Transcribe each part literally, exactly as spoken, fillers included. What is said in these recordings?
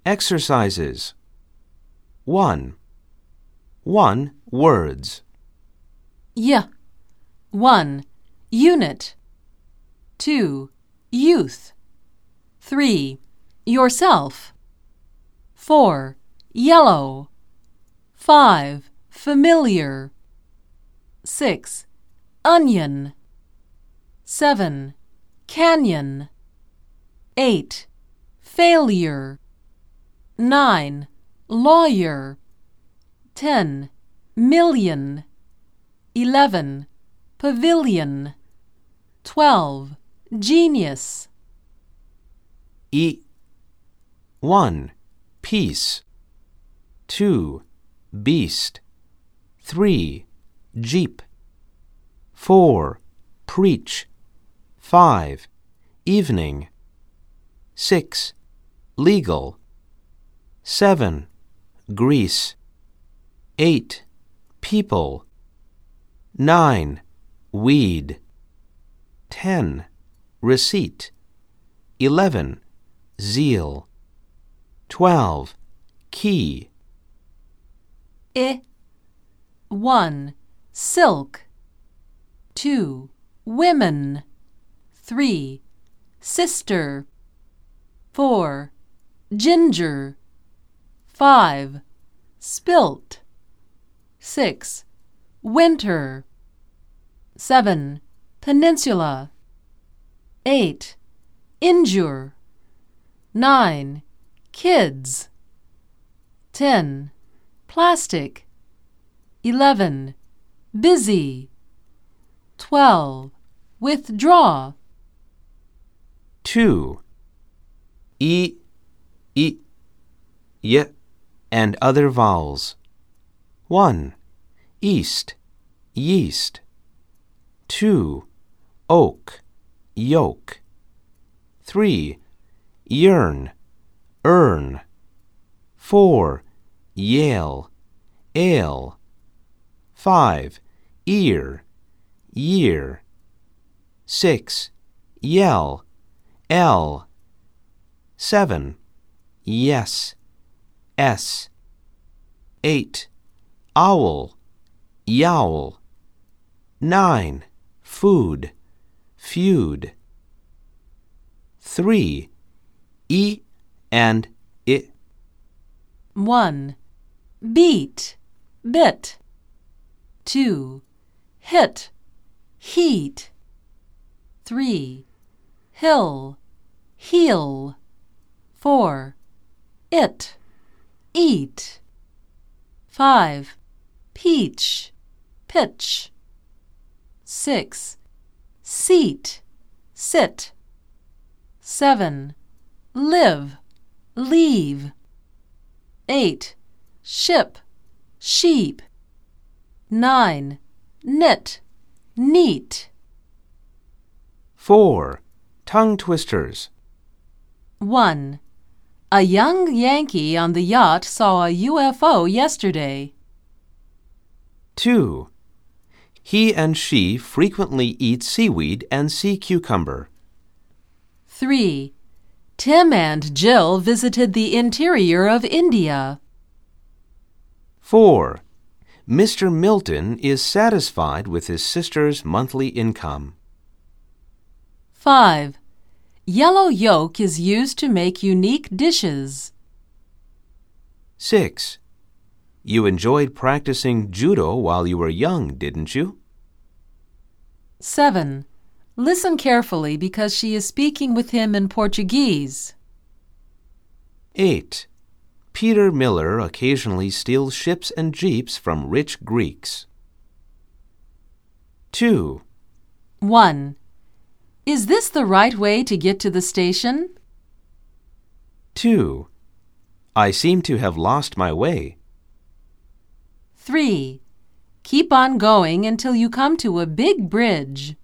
Exercises. one. one. Words. Y. one. Unit. two. Youth. three. Yourself. four. Yellow. five. Familiar. six. Onion. seven. Canyon. eight. Failure. nine. Lawyer. ten. Million. eleven. Pavilion. twelve. Genius. E. one. Peace. two. Beast. three. Jeep. four. Preach. five. Evening. six. Legal. seven. Grease. eight. People. nine. Weed. ten. Receipt. eleven. Zeal. twelve. Key. I. one. Silk. two. Women. three. Sister. four. Ginger. five. Spilt. six. Winter. seven. Peninsula. eight. Injure. nine. Kids. ten. Plastic. eleven. Busy. twelve. Withdraw. two. E, E, Y, and other vowels. one. East, yeast. two. Oak, yoke. three. Yearn, earn. four. Yale, ale. five. Ear, year. six. Yell, L. seven. Yes, S. eight. Owl, yowl. nine. Food, feud. three. E and I. one. Beat. Bit. two. Hit. Heat. three. Hill. Heel. four. It. Eat. five. Peach. Pitch. six. Seat. Sit. seven. Live. Leave. eight. Ship. Sheep. nine. Knit. Neat. four. Tongue twisters. one. A young Yankee on the yacht saw a U F O yesterday. two. He and she frequently eat seaweed and sea cucumber. three. Tim and Jill visited the interior of India. four. Mister Milton is satisfied with his sister's monthly income. five. Yellow yolk is used to make unique dishes. six. You enjoyed practicing judo while you were young, didn't you? seven. Listen carefully because she is speaking with him in Portuguese. eight. Peter Miller occasionally steals ships and jeeps from rich Greeks. two. one. Is this the right way to get to the station? two. I seem to have lost my way. three. Keep on going until you come to a big bridge.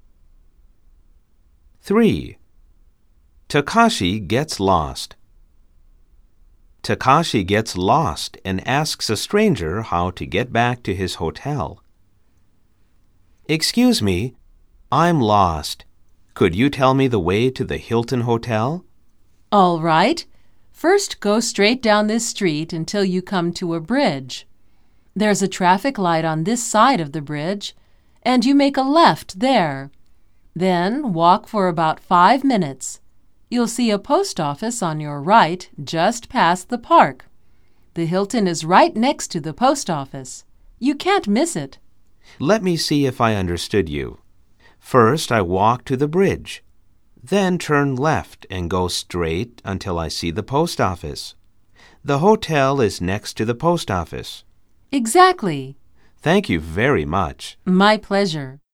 three. Takashi gets lost. Takashi gets lost and asks a stranger how to get back to his hotel. Excuse me, I'm lost. Could you tell me the way to the Hilton Hotel? All right. First, go straight down this street until you come to a bridge. There's a traffic light on this side of the bridge, and you make a left there. Then walk for about five minutes. You'll see a post office on your right just past the park. The Hilton is right next to the post office. You can't miss it. Let me see if I understood you. First, I walk to the bridge. Then turn left and go straight until I see the post office. The hotel is next to the post office. Exactly. Thank you very much. My pleasure.